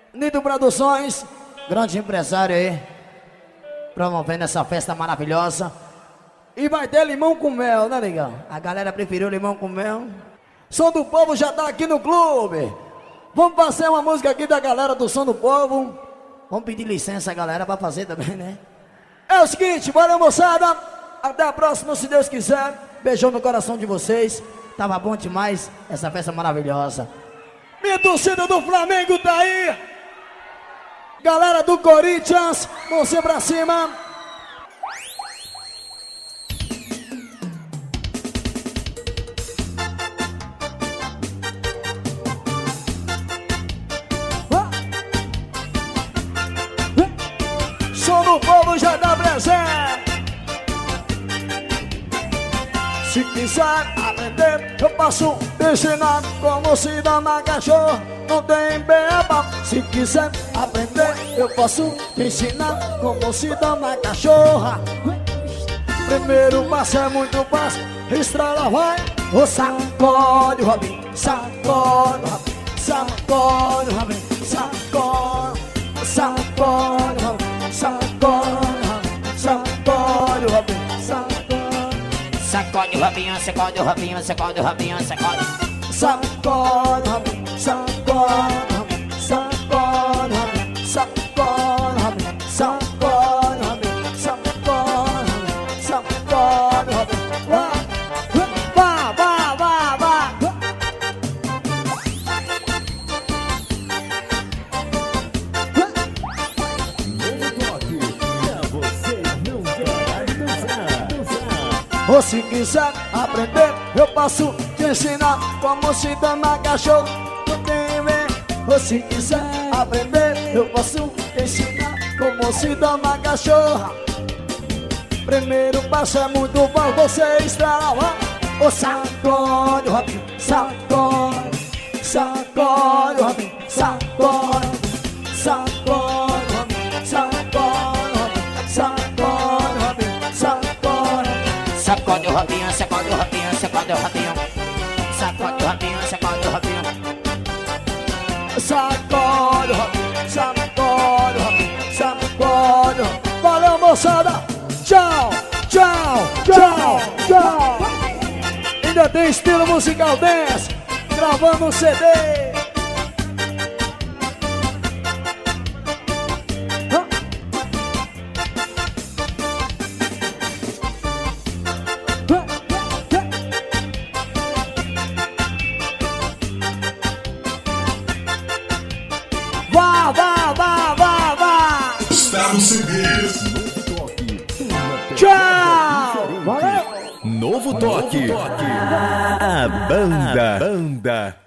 Nido Produções, grande empresário aí, promovendo essa festa maravilhosa. E vai ter limão com mel, né, legal? A galera preferiu limão com mel. Som do Povo já tá aqui no clube. Vamos fazer uma música aqui da galera do Som do Povo. Vamos pedir licença, galera, pra fazer também, né? É o seguinte, valeu, moçada. Até a próxima, se Deus quiser. Beijão no coração de vocês. Tava bom demais essa festa maravilhosa. Minha torcida do Flamengo tá aí. Galera do Corinthians, mãozinha pra cima. Som do Povo já dá presente. Se quiser aprender, eu posso te ensinar como se dá uma cachorra, não tem beba. Se quiser aprender, eu posso te ensinar como se dá uma cachorra. Primeiro passo é muito fácil, estrela vai. O sacode o rabinho, sacode o rabinho, sacode o rabinho, sacode, sacode o rabinho, sacode o rabinho, sacode o rabinho, sacode. Sacode o rabinho, sacode o rabinho, sacode o rabinho, sacode. Sacode o rabinho, sacode o rabinho, sacode o rabinho, sacode o rabinho, sacode o rabinho, sacode o rabinho. Vá, vá, vá, vá. Ou se quiser aprender, eu posso te ensinar como se dá uma cachorra, não tem bem. Ou se quiser aprender, eu posso te ensinar como se dá uma cachorra. Primeiro passo é muito bom, você estrala. O sacode o rabinho, sacode, sacode o rabinho, sacode, sacode o rabinho, sacode o rabinho, sacode o rabinho, sacode. Sacode o rabinho, sacode o rabinho, sacode o rabinho. Sacode o rabinho, sacode o rabinho. Sacode o rabinho, sacode o rabinho, sacode o rabinho. Valeu, moçada! Tchau, tchau, tchau, tchau! Ainda tem estilo musical dance, gravando um CD. Vá, vá, vá, vá, vá! Está no CD. Tchau! Valeu! Novo toque. A banda.